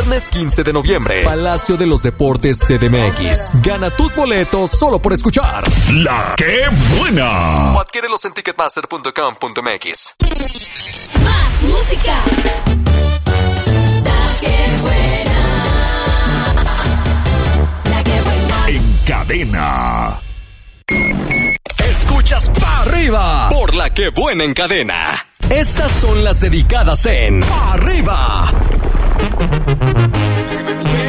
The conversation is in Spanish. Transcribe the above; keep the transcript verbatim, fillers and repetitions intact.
Viernes quince de noviembre, Palacio de los Deportes C D M X. Gana tus boletos solo por escuchar La Que Buena. O adquiérelos en ticketmaster punto com punto m x. Más música. La Que Buena. La Que Buena. En cadena. Escuchas pa' arriba por La Que Buena en cadena. Estas son las dedicadas en Pa' arriba.